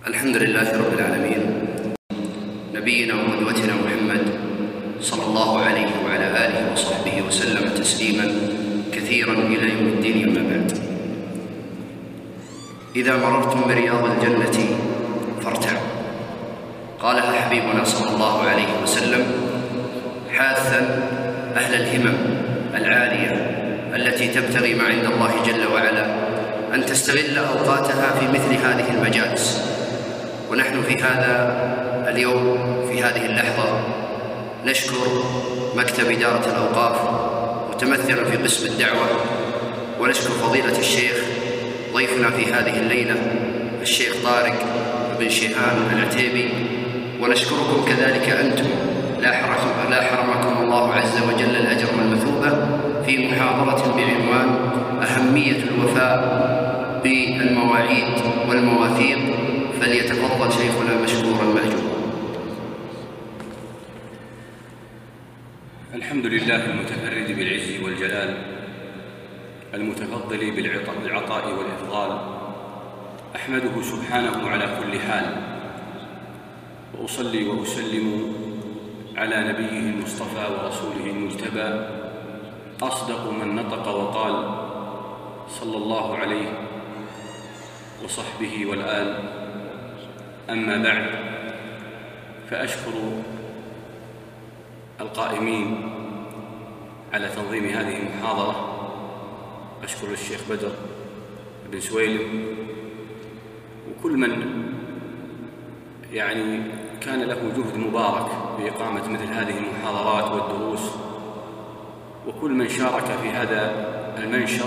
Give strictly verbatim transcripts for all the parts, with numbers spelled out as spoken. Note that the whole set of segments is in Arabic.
الحمد لله رب العالمين، نبينا وقدوتنا محمد صلى الله عليه وعلى آله وصحبه وسلم تسليما كثيرا إلى يوم الدين. أما بعد، إذا مررتم برياض الجنة فارتعوا، قالها حبيبنا صلى الله عليه وسلم حاثا أهل الهمم العالية التي تبتغي ما عند الله جل وعلا أن تستغل أوقاتها في مثل هذه المجالس. ونحن في هذا اليوم في هذه اللحظة نشكر مكتب إدارة الأوقاف متمثلا في قسم الدعوة، ونشكر فضيلة الشيخ ضيفنا في هذه الليلة الشيخ طارق بن شيهان العتيبي، ونشكركم كذلك أنتم لا حرمكم الله عز وجل الأجر والمثوبة في محاضرة بعنوان أهمية الوفاء بالمواعيد والمواثيق. فليتفضل شيخنا مشكورا مأجورا. الحمد لله المتفرد بالعز والجلال، المتفضل بالعطاء والإفضال، أحمده سبحانه على كل حال، وأصلي وأسلم على نبيه المصطفى ورسوله المجتبى، أصدق من نطق وقال صلى الله عليه وصحبه والآل. أما بعد، فأشكر القائمين على تنظيم هذه المحاضرة، أشكر الشيخ بدر بن سويلم وكل من يعني كان له جهد مبارك بإقامة مثل هذه المحاضرات والدروس، وكل من شارك في هذا المنشط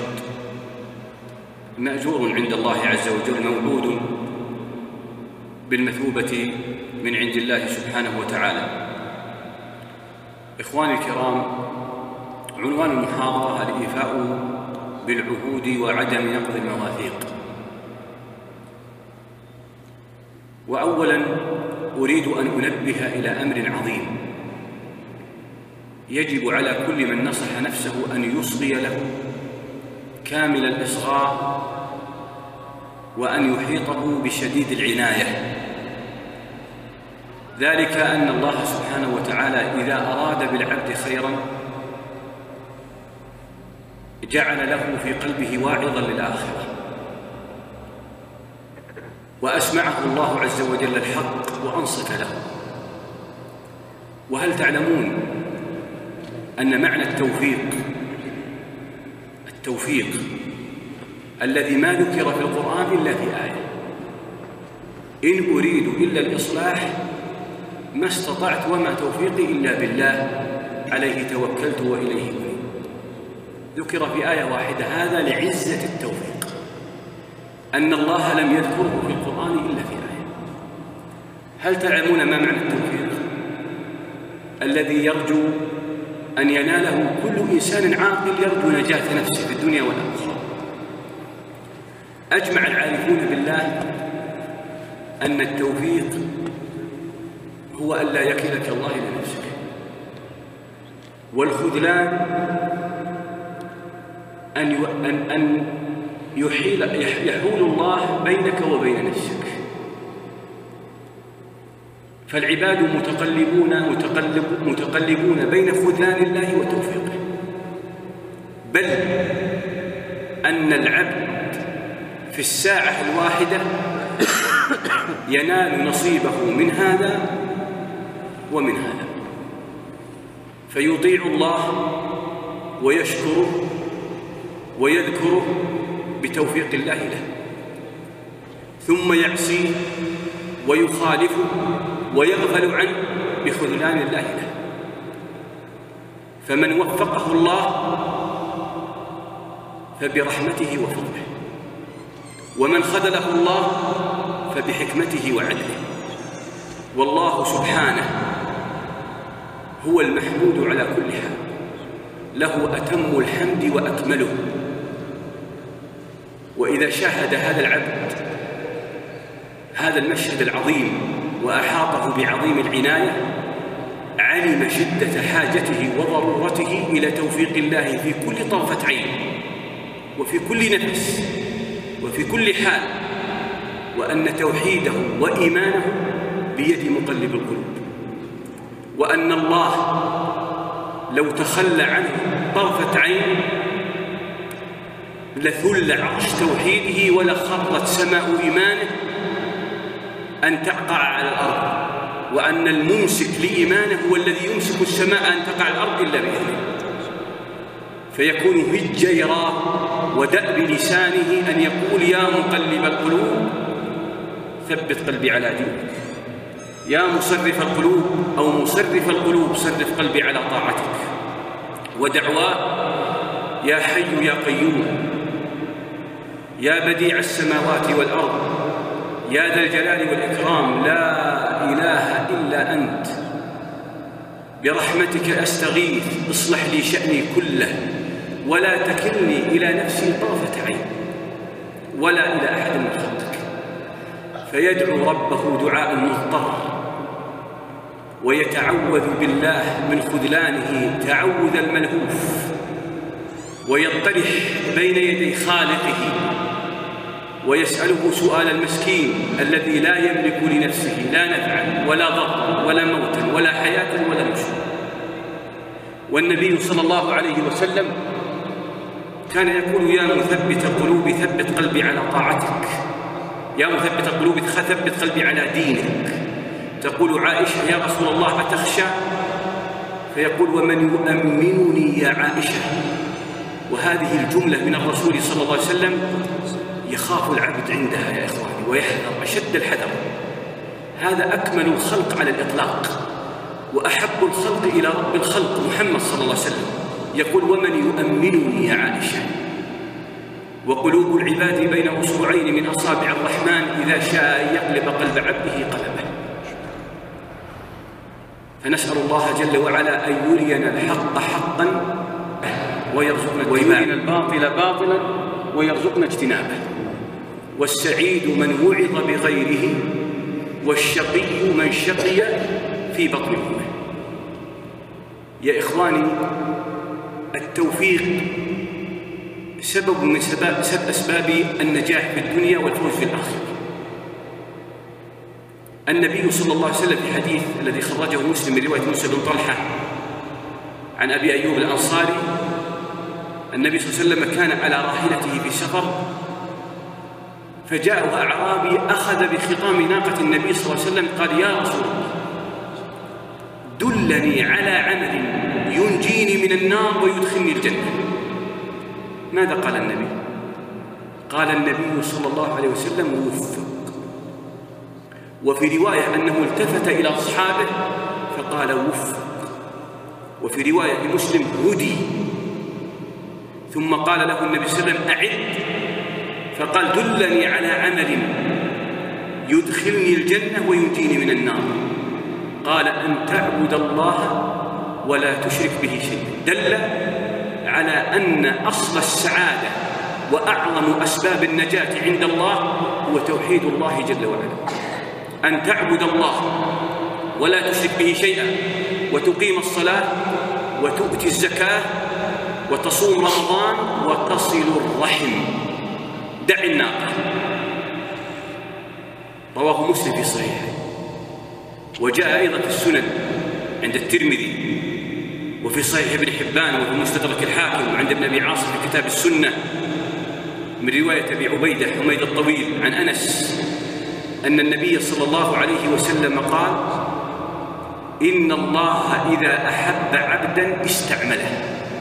مأجور عند الله عز وجل، موعود بالمثوبة من عند الله سبحانه وتعالى. إخواني الكرام، عنوان المحاضرة الإيفاء بالعهود وعدم نقض المواثيق. وأولاً أريد أن أنبه إلى أمر عظيم يجب على كل من نصح نفسه أن يصغي له كامل الإصغاء، وأن يحيطه بشديد العناية. ذلك أن الله سبحانه وتعالى إذا أراد بالعبد خيراً جعل له في قلبه واعظاً للآخرة، وأسمعه الله عز وجل الحق وأنصت له. وهل تعلمون أن معنى التوفيق التوفيق الذي ما ذكر في القرآن إلا في آية: إن أريد إلا الإصلاح ما استطعت وما توفيقي إلا بالله عليه توكلت وإليه أنيب. ذكر في آية واحدة، هذا لعزة التوفيق، أن الله لم يذكره في القرآن إلا في آية. هل تعلمون ما معنى التوفيق الذي يرجو أن يناله كل إنسان عاقل يرجو نجاة نفسه في الدنيا والآخرة؟ أجمع العارفون بالله أن التوفيق هو أن لا يكلك الله إلى نفسك، والخذلان أن أن أن يحيل يحول الله بينك وبين نفسك. فالعباد متقلبون متقلب متقلبون بين خذلان الله وتوفيقه، بل أن العبد في الساعة الواحدة ينال نصيبه من هذا ومن هذا، فيطيع الله ويشكره ويذكره بتوفيق الله له، ثم يعصيه ويخالفه ويغفل عنه بخذلان الله له. فمن وفقه الله فبرحمته وفضله، ومن خذله الله فبحكمته وعدله. والله سبحانه هو المحمود على كل حال، له أتم الحمد وأكمله. وإذا شاهد هذا العبد هذا المشهد العظيم وأحاطه بعظيم العناية، علم شدة حاجته وضرورته إلى توفيق الله في كل طرفة عين، وفي كل نفس، وفي كل حال. وأن توحيده وإيمانه بيد مقلب القلوب، وأن الله لو تخلى عنه طرفة عين لثل عرش توحيده ولخرت سماء إيمانه أن تقع على الأرض، وأن الممسك لإيمانه هو الذي يمسك السماء أن تقع على الأرض إلا بإذنه، فيكون هج يراه ودأب لسانه أن يقول يا مقلب القلوب ثبت قلبي على دينك، يا مصرف القلوب أو مصرف القلوب صرف قلبي على طاعتك، ودعواه يا حي يا قيوم يا بديع السماوات والأرض يا ذا الجلال والإكرام لا إله إلا أنت برحمتك أستغيث اصلح لي شأني كله ولا تكلني إلى نفسي طرفة عين ولا إلى أحد من خلقك، فيدعو ربه دعاء المضطر ويتعوذ بالله من خذلانه تعوذ الملهوف، ويطرح بين يدي خالقه ويسأله سؤال المسكين الذي لا يملك لنفسه لا نفعا ولا ضرا ولا موتا ولا حياة ولا نشورا. والنبي صلى الله عليه وسلم كان يقول يا مثبت القلوب ثبت قلبي على طاعتك، يا مثبت القلوب ثبت قلبي على دينك. تقول عائشة يا رسول الله أتخشى؟ فيقول ومن يؤمنني يا عائشة؟ وهذه الجملة من الرسول صلى الله عليه وسلم يخاف العبد عندها يا إخواني ويحذر أشد الحذر. هذا أكمل الخلق على الإطلاق وأحب الخلق إلى رب الخلق محمد صلى الله عليه وسلم، يقول ومن يؤمنني يا عائشة؟ وقلوب العباد بين أصبعين من أصابع الرحمن إذا شاء أن يقلب قلب عبده قلبه. فنسأل الله جل وعلا أن يرينا الحق حقا ويرزقنا ويرينا الباطل باطلا ويرزقنا اجتنابه. والسعيد من وعظ بغيره والشقي من شقي في بطن أمه. يا إخواني التوفيق سبب من سبب أسباب النجاح في الدنيا والفوز في الآخرة. النبي صلى الله عليه وسلم في حديث الذي خرجه مسلم من رواية موسى بن طلحة عن أبي أيوب الأنصاري، النبي صلى الله عليه وسلم كان على راحلته في سفر فجاءه أعرابي أخذ بخطام ناقة النبي صلى الله عليه وسلم قال يا رسول الله دلني على عمل ينجيني من النار ويدخلني الجنة. ماذا قال النبي؟ قال النبي صلى الله عليه وسلم وفق. وفي رواية أنه التفت إلى أصحابه فقال وفق. وفي رواية مسلم هدي. ثم قال له النبي صلى الله عليه وسلم أعد، فقال دلني على عمل يدخلني الجنة وينجيني من النار. قال أن تعبد الله ولا تشرك به شيء. دل على أن أصل السعادة وأعظم أسباب النجاة عند الله هو توحيد الله جل وعلا، أن تعبد الله ولا تشرك به شيئا وتقيم الصلاة وتؤتي الزكاة وتصوم رمضان وتصل الرحم. دع الناقة. رواه مسلم في صحيحه، وجاء أيضا في السنن عند الترمذي وفي صحيح ابن حبان وفي مستدرك الحاكم وعند ابن أبي عاصم في كتاب السنة من رواية أبي عبيدة حميد الطويل عن أنس أن النبي صلى الله عليه وسلم قال إن الله إذا أحب عبدا استعمله.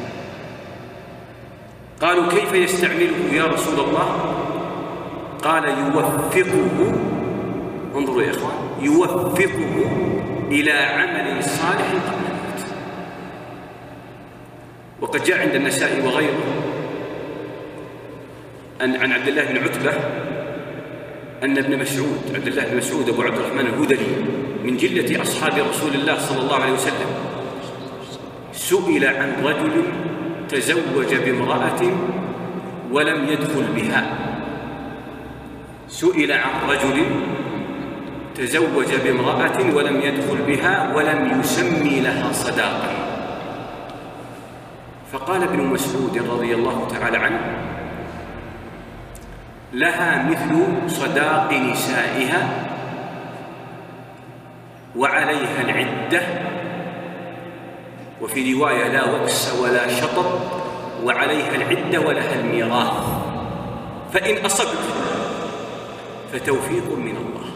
قالوا كيف يستعمله يا رسول الله؟ قال يوفقه، انظروا يا إخوان، يوفقه إلى عمل صالح قبل الموت. وقد جاء عند النسائي وغيره أن عن عبد الله بن عتبة أن ابن مسعود عبد الله بن مسعود أبو عبد الرحمن الهذلي من جلة أصحاب رسول الله صلى الله عليه وسلم سئل عن رجل تزوج بامرأة ولم يدخل بها. سئل عن رجل تزوج بامرأة ولم يدخل بها ولم يسمي لها صداقا. فقال ابن مسعود رضي الله تعالى عنه لها مثل صداق نسائها وعليها العدة، وفي رواية لا وكس ولا شطط وعليها العدة ولها الميراث، فإن أصبت فتوفيق من الله،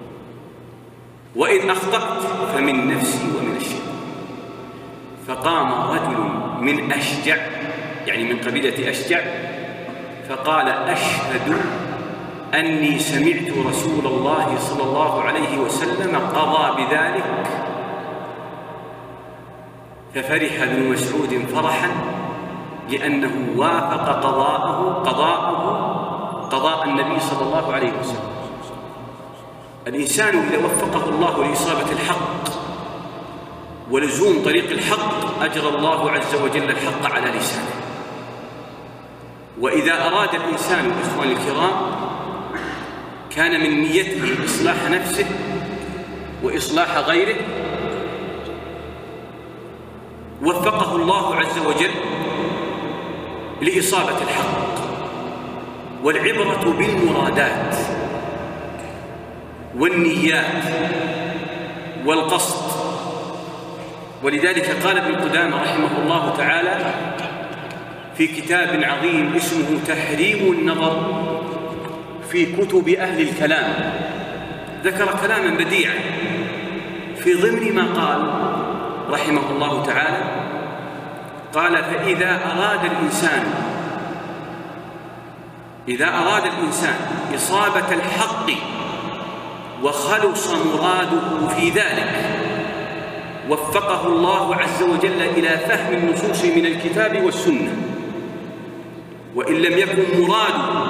وإن أخطأت فمن نفسي ومن الشيطان. فقام رجل من أشجع، يعني من قبيلة أشجع، فقال: أشهد أني سمعت رسول الله صلى الله عليه وسلم قضى بذلك. ففرح ابن مسعود فرحا لأنه وافق قضاءه قضاءه قضاء النبي صلى الله عليه وسلم. الإنسان إذا وفقه الله لإصابة الحق ولزوم طريق الحق أجرى الله عز وجل الحق على لسانه. وإذا أراد الإنسان إخواني الكرام كان من نيته إصلاح نفسه وإصلاح غيره، وفقه الله عز وجل لإصابة الحق. والعبرة بالمرادات والنيات والقصد. ولذلك قال ابن قدامة رحمه الله تعالى في كتاب عظيم اسمه تحريم النظر في كتب أهل الكلام، ذكر كلاما بديعا في ضمن ما قال رحمه الله تعالى. قال: فإذا أراد الإنسان إذا أراد الإنسان إصابة الحق وخلص مراده في ذلك وفقه الله عز وجل إلى فهم النصوص من الكتاب والسنة. وإن لم يكن مراده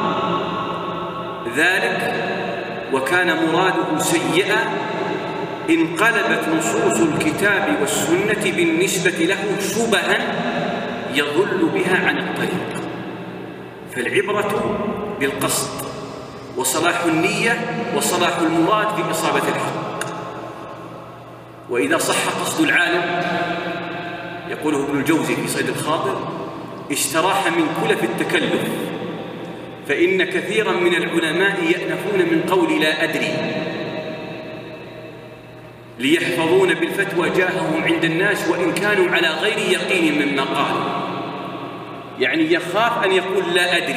ذلك وكان مراده سيئا انقلبت نصوص الكتاب والسنة بالنسبة له شبها يضل بها عن الطريق. فالعبرة بالقصد وصلاح النية وصلاح المراد في إصابة الحق. وإذا صح قصد العالم، يقوله ابن الجوزي في صيد الخاطر: استراح من كلف التكلف، فإن كثيرا من العلماء يأنفون من قول لا أدري ليحفظون بالفتوى جاههم عند الناس وإن كانوا على غير يقين مما قالوا. يعني يخاف أن يقول لا أدري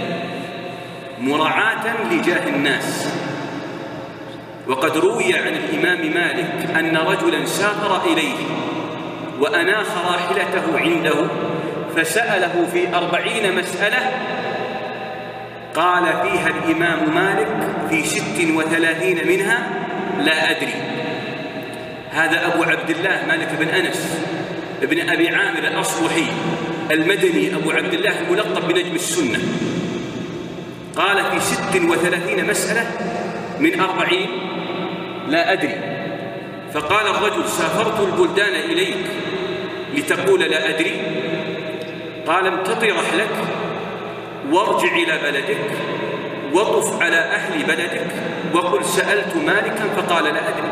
مراعاة لجاه الناس. وقد روي عن الإمام مالك أن رجلا سافر إليه وأناخ راحلته عنده فسأله في أربعين مسألة قال فيها الإمام مالك في ست وثلاثين منها لا أدري. هذا أبو عبد الله مالك بن أنس ابن أبي عامر الأصبحي المدني أبو عبد الله الملقب بنجم السنة. قال في ست وثلاثين مسألة من أربعين لا أدري. فقال الرجل: سافرت البلدان إليك لتقول لا أدري؟ قال: امتطي رحلك وارجع إلى بلدك وطف على أهل بلدك وقل سألت مالكا فقال لا أدري.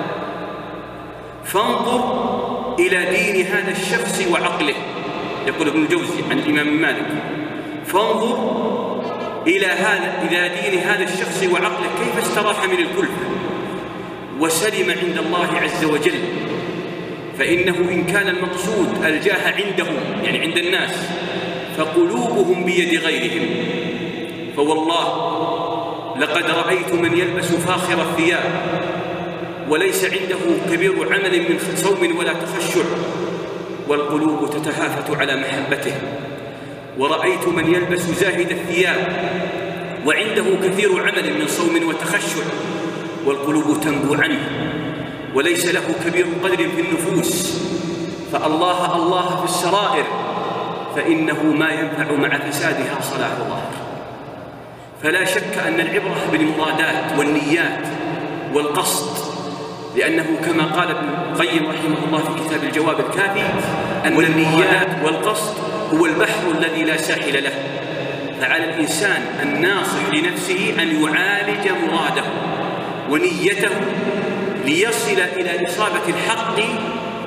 فانظر إلى دين هذا الشخص وعقله. يقول ابن الجوزي عن الإمام مالك: فانظر إلى هذا إلى دين هذا الشخص وعقله كيف استراح من الكلفة وسلم عند الله عز وجل. فإنه إن كان المقصود الجاه عندهم يعني عند الناس فقلوبهم بيد غيرهم. فوالله لقد رأيت من يلبس فاخر الثياب وليس عنده كبير عمل من صوم ولا تخشع والقلوب تتهافت على محبته، ورأيت من يلبس زاهد الثياب وعنده كثير عمل من صوم وتخشع والقلوب تنبو عنه وليس له كبير قدر في النفوس. فالله الله في السرائر فإنه ما ينفع مع فسادها صلاح الظاهر. فلا شك أن العبرة بالمرادات والنيات والقصد، لأنه كما قال ابن القيم رحمه الله في كتاب الجواب الكافي أن النيات والقصد هو البحر الذي لا ساحل له. فعلى الإنسان الناصح لنفسه أن يعالج مراده ونيته ليصل إلى إصابة الحق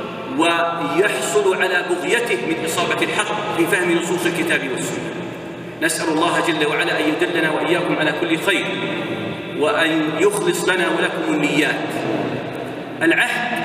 ويحصل على بغيته من إصابة الحق في فهم نصوص الكتاب والسنة. نسأل الله جل وعلا أن يدلنا وإياكم على كل خير، وأن يخلص لنا ولكم النيات. العهد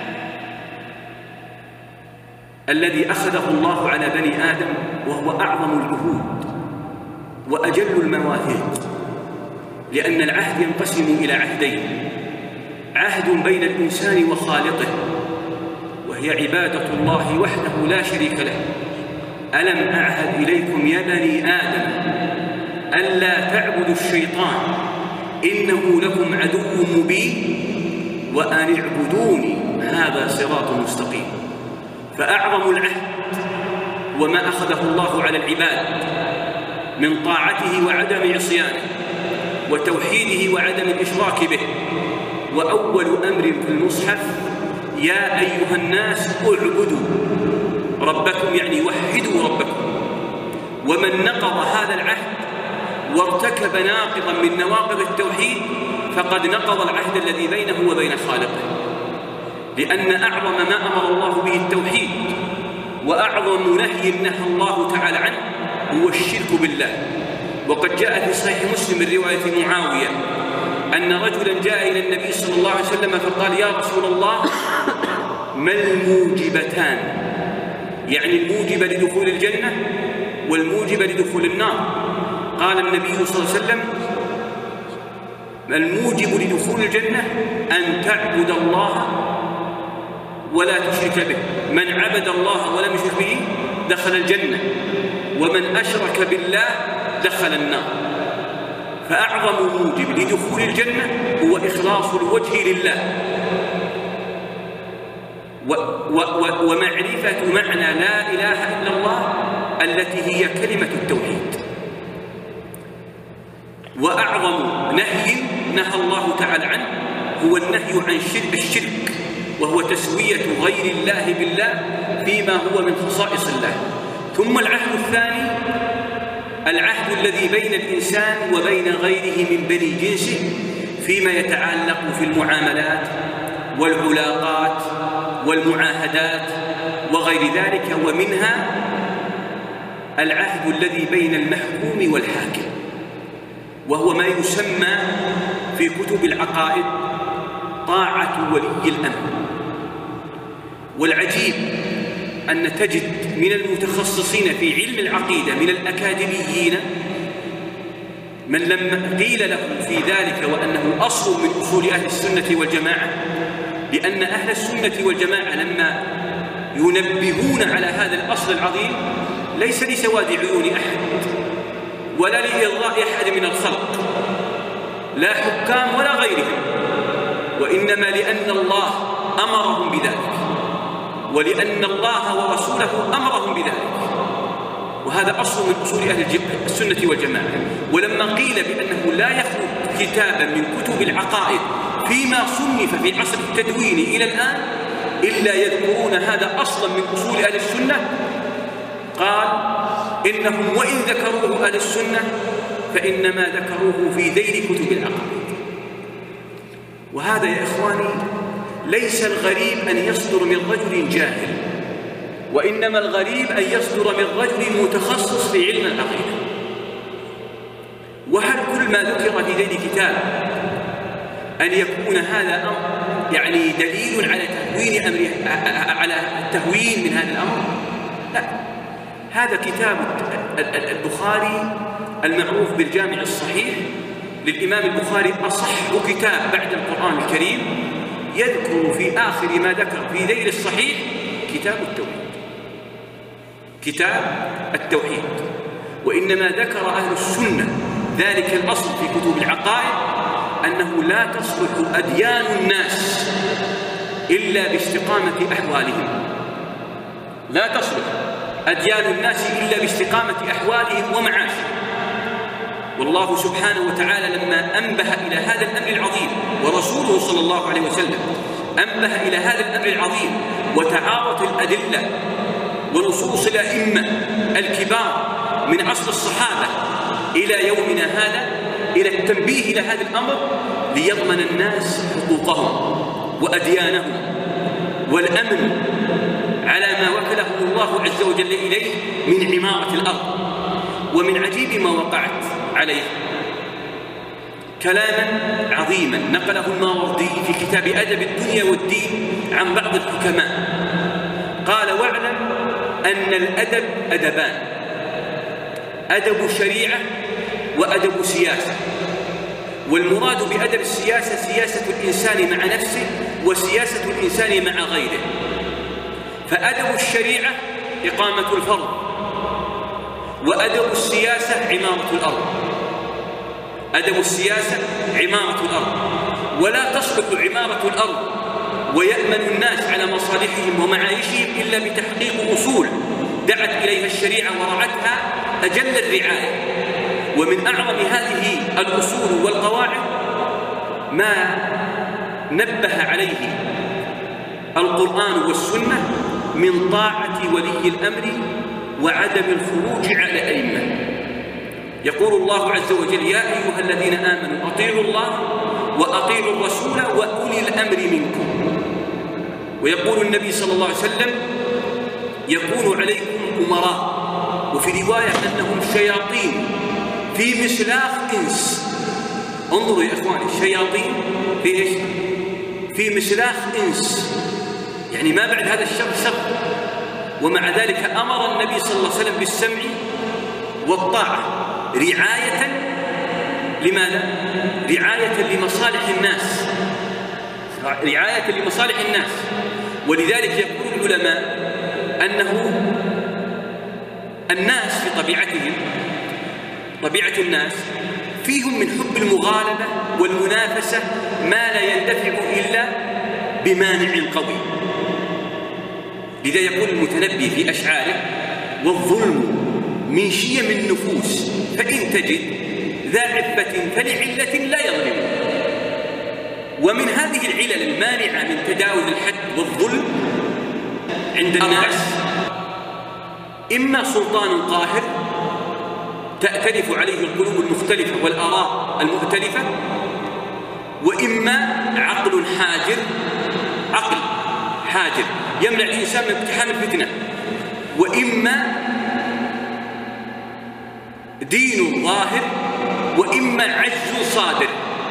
الذي أخذه الله على بني آدم وهو أعظم العهود وأجل المواثيق، لأن العهد ينقسم إلى عهدين: عهد بين الإنسان وخالقه، وهي عبادة الله وحده لا شريك له. ألم أعهد إليكم يا بني آدم ألا تعبدوا الشيطان إنه لكم عدو مبين وأن اعبدوني هذا صراط مستقيم. فأعظم العهد وما أخذه الله على العباد من طاعته وعدم عصيانه وتوحيده وعدم الإشراك به. وأول أمر في المصحف: يا أيها الناس اعبدوا ربكم، يعني وحدوا ربكم. ومن نقض هذا العهد وارتكب ناقضا من نواقض التوحيد فقد نقض العهد الذي بينه وبين خالقه، لأن أعظم ما أمر الله به التوحيد، وأعظم نهي نهى الله تعالى عنه هو الشرك بالله. وقد جاء في صحيح مسلم من رواية معاوية أن رجلا جاء إلى النبي صلى الله عليه وسلم فقال: يا رسول الله، ما الموجبتان؟ يعني الموجب لدخول الجنة والموجب لدخول النار. قال النبي صلى الله عليه وسلم: الموجب لدخول الجنة أن تعبد الله ولا تشرك به. من عبد الله ولم يشرك به دخل الجنة، ومن أشرك بالله دخل النار. فأعظم موجب لدخول الجنة هو إخلاص الوجه لله و و و ومعرفة معنى لا إله إلا الله التي هي كلمة التوحيد. وأعظم نهي نهى الله تعالى عنه هو النهي عن شرك الشرك، وهو تسوية غير الله بالله فيما هو من خصائص الله. ثم العهد الثاني العهد الذي بين الإنسان وبين غيره من بني جنسه فيما يتعلق في المعاملات والعلاقات والمعاهدات وغير ذلك. ومنها العهد الذي بين المحكوم والحاكم، وهو ما يسمى في كتب العقائد طاعة ولي الأمر. والعجيب أن تجد من المتخصصين في علم العقيدة من الأكاديميين من لما قيل له في ذلك وأنه أصل من أصول أهل السنة والجماعة، لأن أهل السنة والجماعة لما ينبهون على هذا الأصل العظيم ليس لسواد عيون أحد ولا لإرضاء أحد من الخلق، لا حكام ولا غيرهم، وإنما لأن الله أمرهم بذلك، ولأن الله ورسوله أمرهم بذلك. وهذا أصل من أصول أهل السنة والجماعة. ولما قيل بأنه لا يخلق كتابا من كتب العقائد فيما صنف في عصر التدوين إلى الآن إلا يذكرون هذا أصلا من أصول أهل السنة، قال إنهم وإن ذكروه أهل السنة فإنما ذكروه في ذيل كتب العقائد. وهذا يا إخواني ليس الغريب أن يصدر من رجل جاهل، وإنما الغريب أن يصدر من رجل متخصص في علم العقيدة. وهل كل ما ذكر في ذيل كتاب أن يكون هذا أمر يعني دليل على تهوين أمر على التهوين من هذا الأمر؟ لا، هذا كتاب البخاري المعروف بالجامع الصحيح للإمام البخاري، أصح كتاب بعد القرآن الكريم، يذكر في آخر ما ذكر في ذيل الصحيح كتاب التوحيد كتاب التوحيد وإنما ذكر أهل السنة ذلك الأصل في كتب العقائد أنه لا تصلح أديان الناس إلا باستقامة أحوالهم، لا تصلح أديان الناس إلا باستقامة أحوالهم ومعاشهم. والله سبحانه وتعالى لما أنبه إلى هذا الأمر العظيم، ورسوله صلى الله عليه وسلم أنبه إلى هذا الأمر العظيم، وتعارضت الأدلة ونصوص الأئمة الكبار من عصر الصحابة إلى يومنا هذا إلى التنبيه إلى هذا الأمر ليضمن الناس حقوقهم وأديانهم والأمن على ما وكلهم الله عز وجل إليه من عمارة الأرض. ومن عجيب ما وقعت عليه كلاما عظيما نقله الماوردي في كتاب أدب الدنيا والدين عن بعض الحكماء. قال: واعلم أن الأدب أدبان: أدب شريعة وأدب سياسة. والمراد بأدب السياسة سياسة الإنسان مع نفسه وسياسة الإنسان مع غيره. فأدب الشريعة إقامة الفرض، وأدب السياسة عمارة الأرض. أدب السياسة عمارة الأرض، ولا تصلح عمارة الأرض ويأمن الناس على مصالحهم ومعايشهم إلا بتحقيق أصول دعت إليها الشريعة ورعتها أجل الرعاية. ومن أعظم هذه الأصول والقواعد ما نبه عليه القرآن والسنة من طاعة ولي الأمر وعدم الخروج على الأئمة. يقول الله عز وجل: يا أيها الذين آمنوا أطيعوا الله وأطيعوا الرسول وأولي الأمر منكم. ويقول النبي صلى الله عليه وسلم: يكون عليكم أمراء، وفي رواية أنهم شياطين في مسلاخ إنس. انظروا يا إخواني، الشياطين في إيش؟ في مسلاخ إنس، يعني ما بعد هذا الشر شر. ومع ذلك أمر النبي صلى الله عليه وسلم بالسمع والطاعة رعاية. لماذا؟ رعاية لمصالح الناس، رعاية لمصالح الناس. ولذلك يقول العلماء أنه الناس في طبيعتهم، طبيعة الناس فيهم من حب المغالبة والمنافسة ما لا يندفع إلا بمانع قوي. لذا يقول المتنبي في أشعاره: والظلم من شيم النفوس فإن تجد ذا عفة فلعلة لا يظلم. ومن هذه العلل المانعة من تجاوز الحد والظلم عند الناس إما سلطان قاهر تأتلف عليه القلوب المختلفة والآراء المختلفة، وإما عقل حاجر، عقل حاجر يمنع الإنسان من اقتحام الفتنة، وإما دين ظاهر، وإما عجز صادر.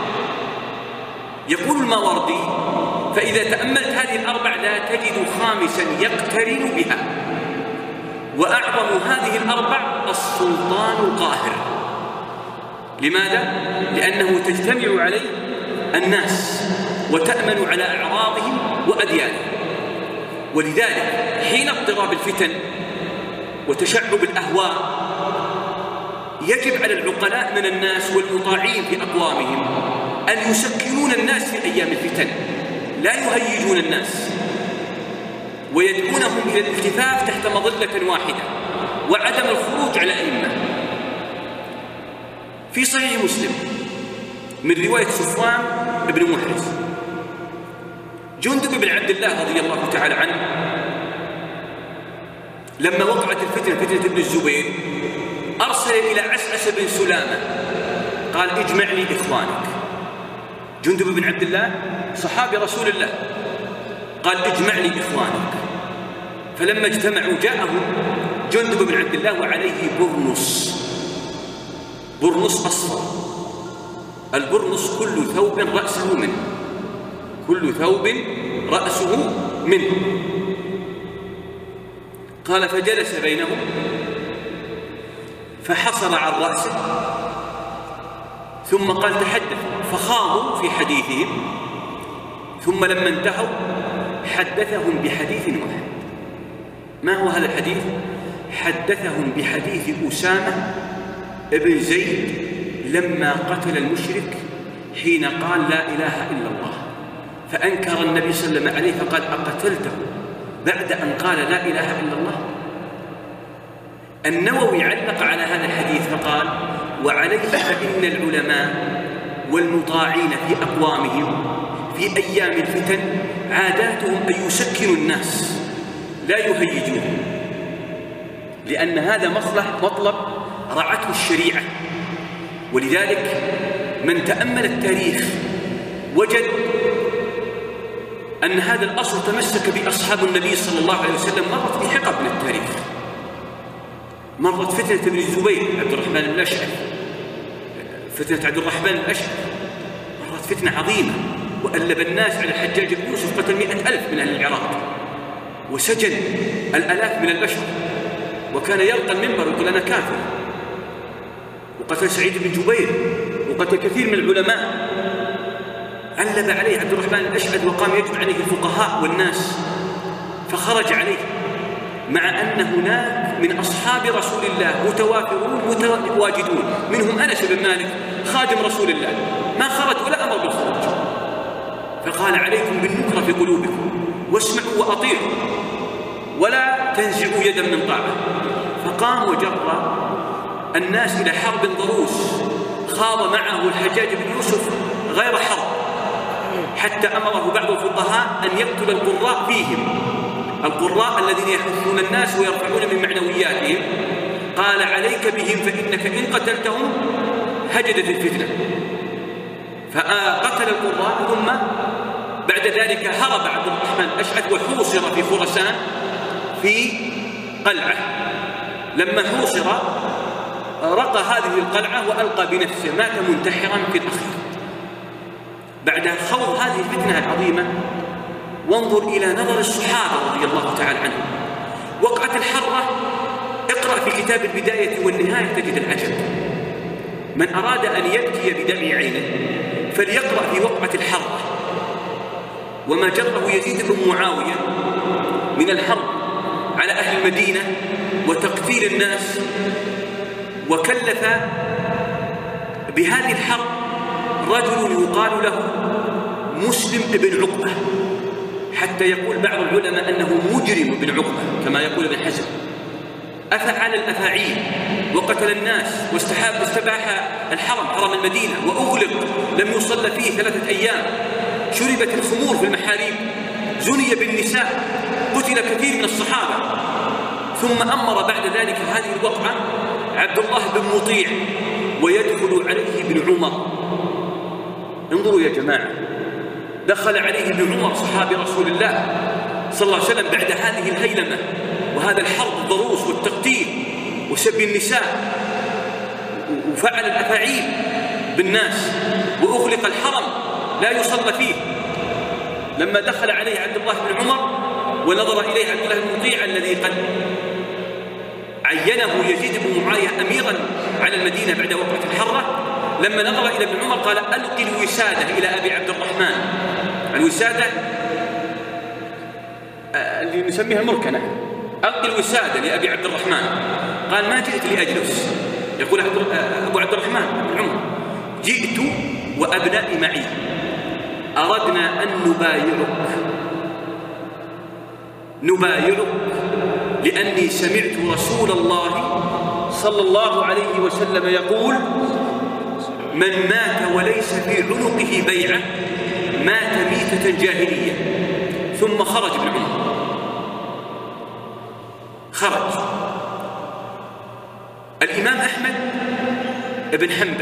يقول الماوردي: فإذا تأملت هذه الأربع لا تجد خامسا يقترن بها، وأعظم هذه الأربع السلطان القاهر. لماذا؟ لأنه تجتمع عليه الناس وتأمن على أعراضهم وأديانهم. ولذلك حين اضطراب الفتن وتشعب الأهواء يجب على العقلاء من الناس والمطاعين في أقوامهم أن يسكنون الناس في أيام الفتن، لا يهيجون الناس ويدعونهم إلى الالتفاف تحت مظلة واحدة وعدم الخروج على أئمة. في صحيح مسلم من رواية صفوان بن محرز: جندب بن عبد الله رضي الله تعالى عنه لما وقعت الفتنة، فتنة ابن الزبير، أرسل إلى عسعس بن سلامة قال: اجمع لي إخوانك. جندب بن عبد الله صحابي رسول الله، قال: اجمع لي إخوانك. فلما اجتمعوا جاءه جندب بن عبد الله وعليه برنس، برنس أصفر. البرنس كل ثوب رأسه منه، كل ثوب رأسه منه. قال: فجلس بينهم فحصر عن رأسه ثم قال: تحدث. فخاضوا في حديثهم، ثم لما انتهوا حدثهم بحديث واحد. ما هو هذا الحديث؟ حدثهم بحديث أسامة بن زيد لما قتل المشرك حين قال: لا إله إلا الله. فأنكر النبي صلى الله عليه وسلم عليه فقال: أقتلته بعد أن قال لا إله إلا الله؟ النووي علق على هذا الحديث فقال: وعليه فإن العلماء والمطاعين في أقوامهم في أيام الفتن عاداتهم أن يسكنوا الناس لا يهيجوهم، لأن هذا مصلح مطلب رعته الشريعة. ولذلك من تأمل التاريخ وجد أن هذا الأصل تمسك بأصحاب النبي صلى الله عليه وسلم مرت بحقب من التاريخ. مرت فتنة ابن الزبير عبد الرحمن بن الأشعث، فتنة عبد الرحمن الأشعث مرت فتنة عظيمة، وألب الناس على الحجاج بن يوسف، قتل مئة ألف من أهل العراق، وسجن الآلاف من البشر، وكان يلقى المنبر ويقول أنا كافر، وقتل سعيد بن جبير، وقتل كثير من العلماء. علب عليه عبد الرحمن الأشعث وقام يجمع عليه الفقهاء والناس، فخرج عليه مع أن هناك من أصحاب رسول الله متوافرون متواجدون، منهم أنس بن مالك خادم رسول الله ما خرج ولا أمر بالخروج، فقال عليكم بالنكرة في قلوبكم واسمعوا وأطيعوا ولا تنزعوا يدا من طاعة. فقام وجر الناس إلى حرب ضروس خاض معه الحجاج بن يوسف غير حرب، حتى أمره بعض الفقهاء أن يقتل القراء فيهم، القراء الذين يحثون الناس ويرفعون من معنوياتهم، قال عليك بهم فإنك إن قتلتهم هجدت الفتنة. فقتل القراء، ثم بعد ذلك هرب عبد الرحمن الأشعث وحوصر في خراسان في قلعة. لما حوصر رقى هذه القلعة وألقى بنفسه، مات منتحرا في الأخير. بعد خوض هذه الفتنة العظيمة وانظر إلى نظر الصحابة رضي الله تعالى عنهم. وقعة الحرة، اقرأ في كتاب البداية والنهاية تجد العجب. من أراد أن يبكي بدمع عينه فليقرأ في وقعة الحرة وما جره يزيد بن معاوية من الحرب على أهل المدينة وتقتيل الناس. وكلف بهذه الحرب رجل يقال له مسلم بن عقبة، حتى يقول بعض العلماء أنه مجرم بن عقبة كما يقول ابن حزم، أفعل الأفاعيل وقتل الناس واستحاب استباح الحرم حرم المدينة وأغلق لم يصلى فيه ثلاثة أيام، شربت الخمور في المحاريب، زني بالنساء، قتل كثير من الصحابة. ثم أمر بعد ذلك هذه الوقعة عبد الله بن مطيع ويدخل عليه ابن عمر. انظروا يا جماعة، دخل عليه ابن عمر صحابي رسول الله صلى الله عليه وسلم بعد هذه الهيلمة وهذا الحرب الضروس والتقتيل وسب النساء وفعل الأفاعيل بالناس وأغلق الحرم لا يصلى فيه. لما دخل عليه عبد الله بن عمر ونظر إليه عبد الله بن مطيع الذي قد عينه يزيد بن معاوية أميرا على المدينة بعد وقعة الحرة، لما نظر إلى ابن عمر قال ألقي الوسادة إلى أبي عبد الرحمن. الوسادة اللي نسميها المركنة، ألقي الوسادة لأبي عبد الرحمن. قال ما جئت لأجلس، يقول أبو عبد الرحمن بن عمر جئت وأبنائي معي، أردنا أن نبايعك نبايعك لأني سمعت رسول الله صلى الله عليه وسلم يقول من مات وليس في عنقه بيعة مات ميتة جاهلية. ثم خرج ابن عمر، خرج. الإمام أحمد بن حنبل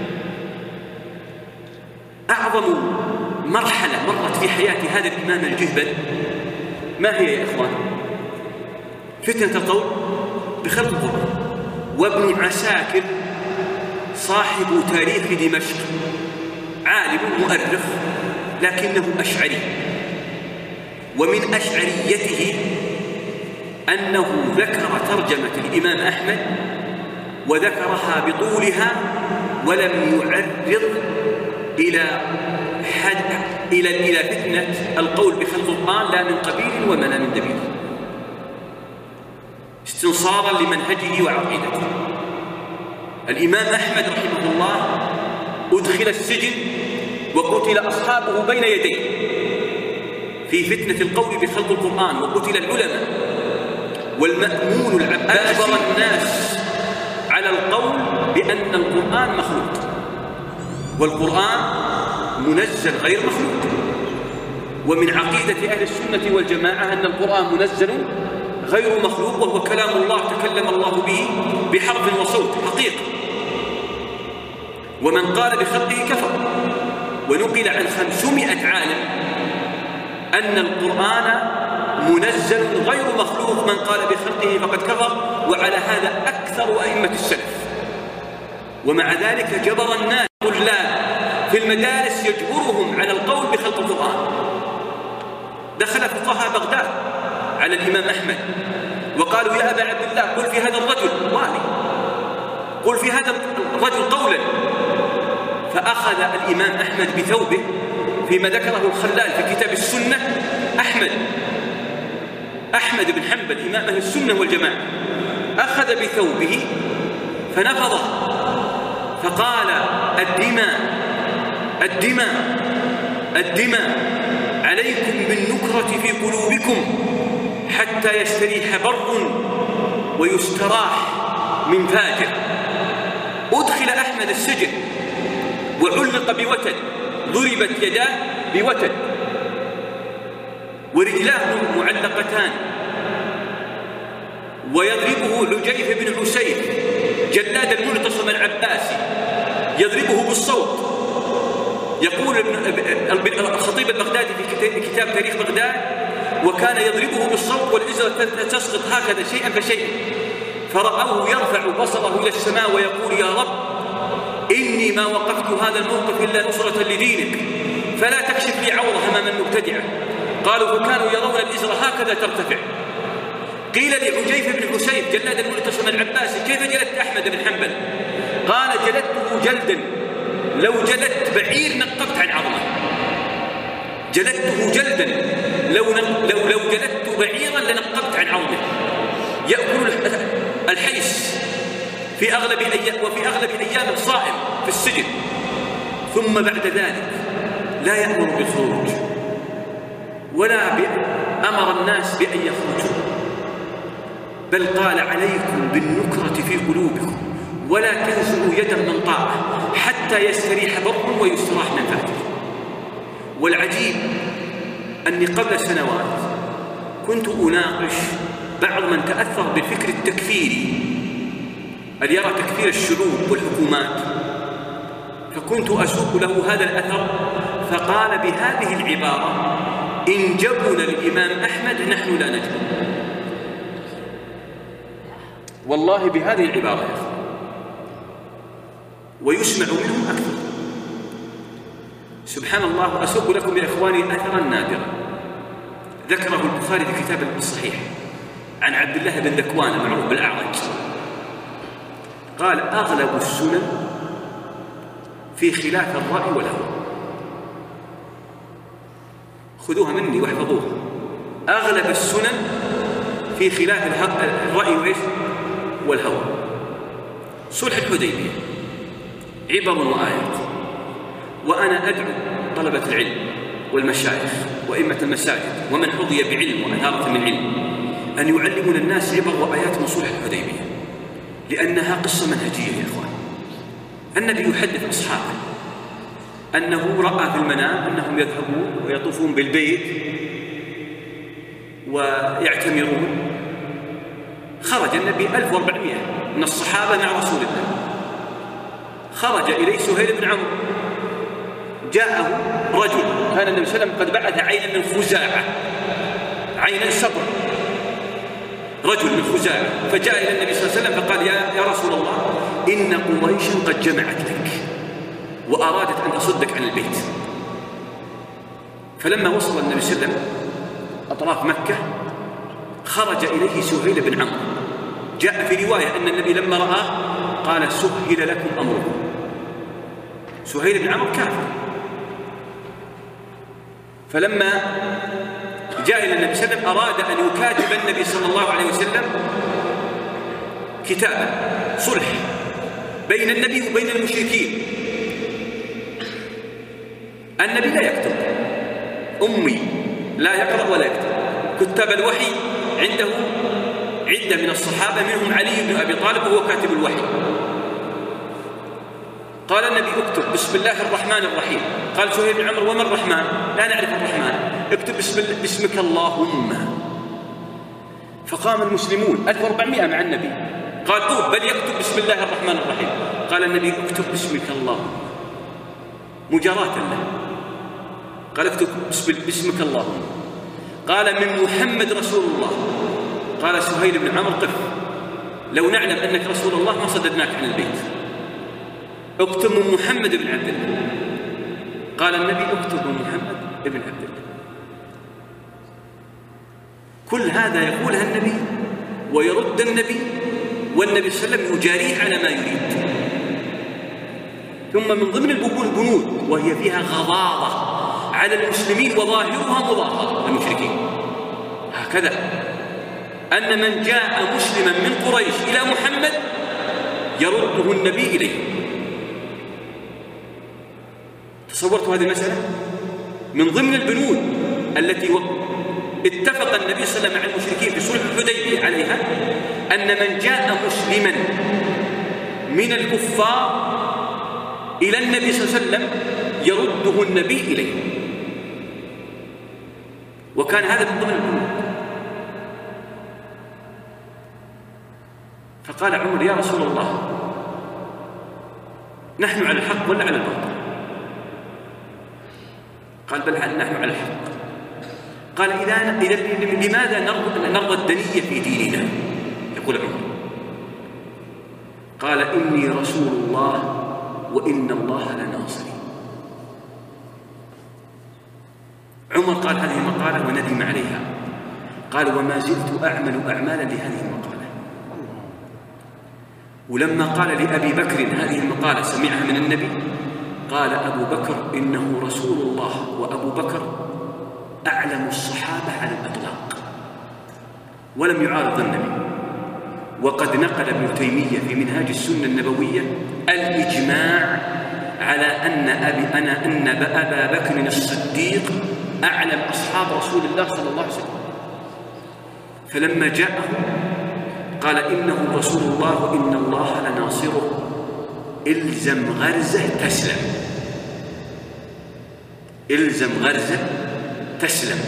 أعظم مرحلة مرت في حياة هذا الإمام الجهبل ما هي يا إخوان؟ فتنة القول بخلق القرآن. وابن عساكر صاحب تاريخ دمشق عالم مؤرخ لكنه أشعري، ومن أشعريته أنه ذكر ترجمة الإمام أحمد وذكرها بطولها ولم يعرض إلى حد إلى إلى فتنة القول بخلق القرآن لا من قبيل ولا من دبير، استنصارا لمنهجه وعقيدته. الإمام أحمد رحمه الله أدخل السجن وقتل أصحابه بين يديه في فتنة القول بخلق القرآن، وقتل العلماء. والمأمون العباسي أجبر الناس على القول بأن القرآن مخلوق، والقرآن منزل غير مخلوق. ومن عقيدة أهل السنة والجماعة أن القرآن منزل غير مخلوق، وهو كلام الله تكلم الله به بحرف وصوت حقيقة. ومن قال بخلقه كفر. ونقل عن خمسمائة عالم أن القرآن منزل غير مخلوق، من قال بخلقه فقد كفر، وعلى هذا أكثر أئمة السلف. ومع ذلك جبر الناس طلاب في المدارس يجبرهم على القول بخلق القرآن. دخل فقهاء بغداد على الإمام أحمد وقالوا يا أبا عبد الله قل في هذا الرجل والي، قل في هذا الرجل قولا. فأخذ الإمام أحمد بثوبه فيما ذكره الخلال في كتاب السنة. أحمد أحمد بن حنبل إمام أهل السنة والجماعة أخذ بثوبه فنفضه فقال الدماء الدماء الدماء عليكم بالنكرة في قلوبكم حتى يستريح بر ويستراح من فاجر. أدخل أحمد السجن وعلق بوتد، ضربت يداه بوتد ورجلاه معلقتان، ويضربه عجيف بن حسين جلاد المعتصم العباسي يضربه بالصوت. يقول الخطيب البغدادي في كتاب تاريخ بغداد وكان يضربه بالصوت والإزرة تسقط هكذا شيئا فشيئا، فرأوه يرفع بصره إلى السماء ويقول يا رب إني ما وقفت هذا الموقف إلا نصرة لدينك فلا تكشف لي عورة أمام المبتدعة. قالوا فكانوا يرون الإزرة هكذا ترتفع. قيل لعجيف بن حسين جلاد المعتصم العباسي كيف جلدت أحمد بن حنبل؟ قال جلدته جلدا لو جلدت بعير نقبت عن عظمه. جلدته جلدا لو لو لو جلدت بعيرا لنقبت عن عظمه. يأكل الحيس في أغلب أيام وفي أغلب أيام الصائم في السجن، ثم بعد ذلك لا يأمر بالخروج ولا أمر الناس بأن يخرجوا، بل قال عليكم بالنكرة في قلوبكم ولا تنزعوا يدا من طاعة حتى يستريح بر ويستراح من فاجر. والعجيب أني قبل سنوات كنت أناقش بعض من تأثر بالفكر التكفيري أن يرى تكفير الشعوب والحكومات، فكنت أسوق له هذا الأثر فقال بهذه العبارة إن جبن الإمام أحمد نحن لا نجبن. والله بهذه العبارة يا أخي، ويسمع منهم أكثر. سبحان الله. أسوق لكم يا إخواني أثرا نادرا ذكره البخاري في كتاب الصحيح عن عبد الله بن ذكوان المعروف بالأعرج، قال أغلب السنن في خلاف الرأي والهوى. خذوها مني واحفظوها. أغلب السنن في خلاف الرأي والهوى. صلح الحديبية عبر وآيات، وأنا أدعو طلبة العلم والمشايخ وإمة المساجد ومن حظي بعلم وأثارة من علم أن يعلمون الناس عبر وآيات من صلح الحديبية، لأنها قصة منهجية يا إخوان. النبي يحدث أصحابه أنه رأى في المنام أنهم يذهبون ويطوفون بالبيت ويعتمرون. خرج النبي ألف وأربعمائة من الصحابة مع رسول الله. خرج إليه سهيل بن عمرو، جاءه رجل كان النبي صلى الله عليه وسلم قد بعث عينا من خزاعة، عينا صبر، رجل من خزاعة، فجاء إلى النبي صلى الله عليه وسلم فقال يا, يا رسول الله إن قريشا قد جمعت لك وأرادت أن تصدك عن البيت. فلما وصل النبي صلى الله عليه وسلم أطراف مكة خرج إليه سهيل بن عمرو. جاء في رواية أن النبي لما رآه قال سهل لكم أمركم. سهيل بن عمرو كافر. فلما جاء إلى النبي صلى الله عليه وسلم أراد أن يكاتب النبي صلى الله عليه وسلم كتابا صلح بين النبي وبين المشركين. النبي لا يكتب، أمي لا يقرأ ولا يكتب. كتاب الوحي عنده عدة من الصحابة منهم علي بن أبي طالب وهو كاتب الوحي. قال النبي اكتب بسم الله الرحمن الرحيم. قال سهيل بن عمرو وما الرحمن؟ لا نعرف الرحمن. اكتب بسم باسمك اللهم. فقام المسلمون ألف وأربعمائة مع النبي. قال اوه بل يكتب بسم الله الرحمن الرحيم. قال النبي اكتب باسمك اللهم مجاراة له. قال اكتب باسمك اللهم. قال من محمد رسول الله. قال سهيل بن عمرو قف، لو نعلم أنك رسول الله ما صددناك عن البيت، اكتب من محمد بن عبد الله. قال النبي اكتب من محمد بن عبد الله. كل هذا يقولها النبي ويرد النبي، والنبي صلى الله عليه وسلم يجاريه على ما يريد. ثم من ضمن البنود وهي فيها غضاضة على المسلمين وظاهرها مظاهرة المشركين هكذا، أن من جاء مسلما من قريش إلى محمد يرده النبي إليه. تصورت هذه المسألة؟ من ضمن البنود التي اتفق النبي صلى الله عليه وسلم مع المشركين في صلح الحديبية عليها، أن من جاء مسلما من الكفار إلى النبي صلى الله عليه وسلم يرده النبي إليه. وكان هذا من ضمن البنود. فقال عمر يا رسول الله نحن على الحق ولا على الباطل؟ قال بل نحن على الحق. قال إذا إذا لماذا نرضى الدنية في ديننا؟ يقول عمر. قال إني رسول الله وإن الله لناصري. عمر قال هذه المقالة وندم عليها. قال وما زلت أعمل أعمالا لهذه المقالة. ولما قال لأبي بكر هذه المقالة سمعها من النبي، قال أبو بكر إنه رسول الله، وأبو بكر أعلم الصحابة على الإطلاق، ولم يعارض النبي. وقد نقل ابن تيمية في منهاج السنة النبوية الإجماع على أن أبي أنا أن أبا بكر الصديق أعلم أصحاب رسول الله صلى الله عليه وسلم. فلما جاءه قال إنه رسول الله وإن الله لناصره، إلزم غرزه تسلم، إلزم غرزه تسلم.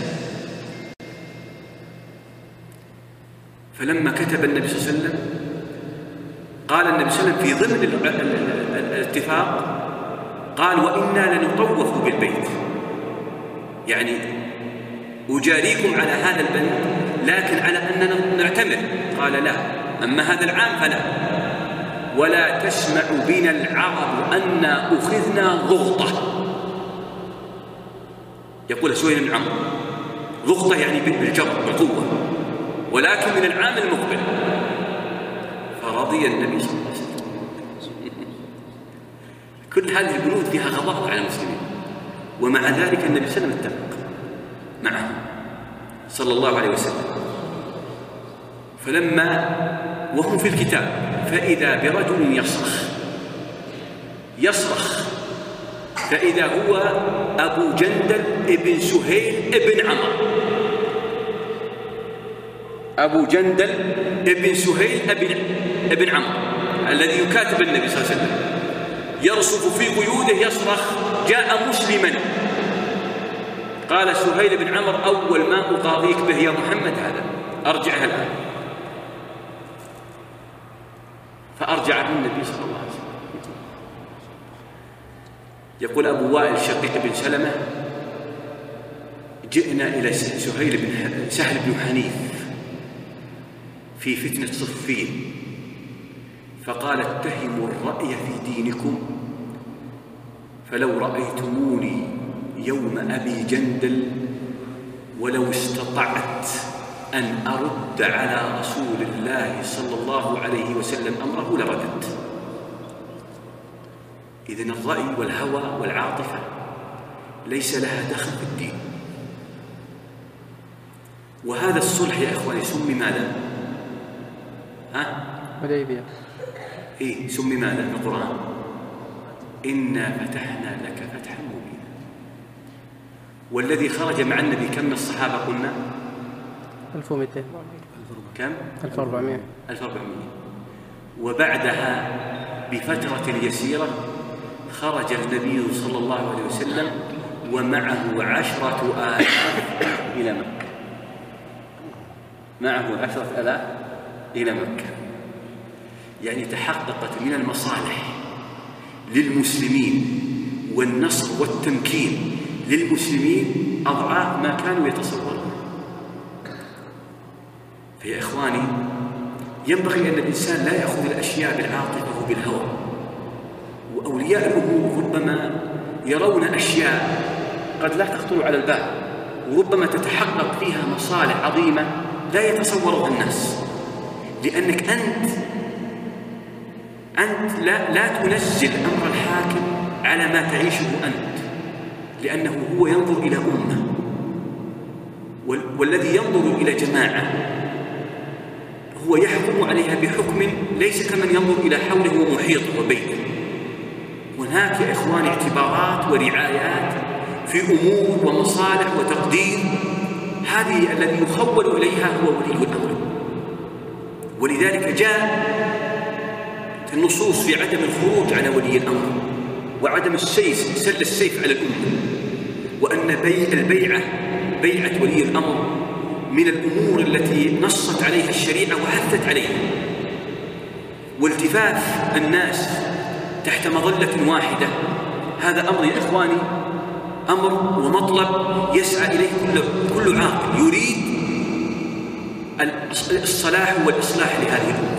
فلما كتب النبي صلى الله عليه وسلم قال النبي صلى الله عليه وسلم في ضمن الاتفاق قال وإنا لنطوف بالبيت، يعني أجاريكم على هذا البند لكن على أننا نعتمر. قال لا، أما هذا العام فلا، ولا تسمع بنا العرب أن أخذنا ضغطة. يقول سهيل بن عمرو ضغطة يعني بالجر بالقوة، ولكن من العام المقبل. فرضي النبي صلى الله عليه وسلم. كل هذه البنود فيها غضب على المسلمين، ومع ذلك النبي صلى الله عليه وسلم اتفق معه صلى الله عليه وسلم. فلما وهم في الكتاب فإذا برجل يصرخ يصرخ فإذا هو أبو جندل ابن سهيل ابن عمرو، أبو جندل ابن سهيل ابن ابن عمرو الذي يكاتب النبي صلى الله عليه وسلم، يرصف في قيوده يصرخ جاء مسلما. قال سهيل بن عمرو أول ما أقاضيك به يا محمد هذا، أرجعها الآن. فأرجع النبي صلى الله عليه وسلم. يقول أبو وائل شقيق بن سلمة جئنا إلى سهيل بن سهل بن حنيف في فتنة صفين، فقال اتهموا الرأي في دينكم، فلو رأيتموني يوم أبي جندل ولو استطعت أن أرد على رسول الله صلى الله عليه وسلم أمره لرددت. إذن الرأي والهوى والعاطفة ليس لها دخل في الدين. وهذا الصلح يا إخواني سمي ماذا؟ ها؟ حديبية. إيه سمي ماذا في القرآن؟ إنا فتحنا لك فتحا مبينا. والذي خرج مع النبي كم من الصحابة قلنا؟ ألف ومئتين. كم؟ ألف وأربعمائة. ألف وأربعمائة. وبعدها بفترة يسيرة خرج النبي صلى الله عليه وسلم ومعه عشرة آلاف إلى مكة، معه عشرة آلاف إلى مكة. يعني تحققت من المصالح للمسلمين والنصر والتمكين للمسلمين أضعاف ما كانوا يتصورون. فيا إخواني، ينبغي أن الإنسان لا يأخذ الأشياء بالعاطفة وبالهوى. وأولياء الأمور ربما يرون أشياء قد لا تخطر على البال، وربما تتحقق فيها مصالح عظيمة لا يتصورها الناس، لأنك أنت أنت لا, لا تنزل أمر الحاكم على ما تعيشه أنت، لأنه هو ينظر إلى أمة، والذي ينظر إلى جماعة هو يحكم عليها بحكم ليس كمن ينظر إلى حوله ومحيطه وبيته. هناك يا إخواني اعتبارات ورعايات في أمور ومصالح وتقدير، هذه الذي يخول إليها هو ولي الأمر. ولذلك جاء النصوص في عدم الخروج على ولي الأمر، وعدم السيف سل السيف على الأمة، وأن بيع البيعة بيعة ولي الأمر من الأمور التي نصت عليها الشريعة وحثت عليها. والتفاف الناس تحت مظلة واحدة هذا أمر يا إخواني، أمر ومطلب يسعى إليه كل كل عاقل يريد الصلاح والإصلاح لهذه الأمة.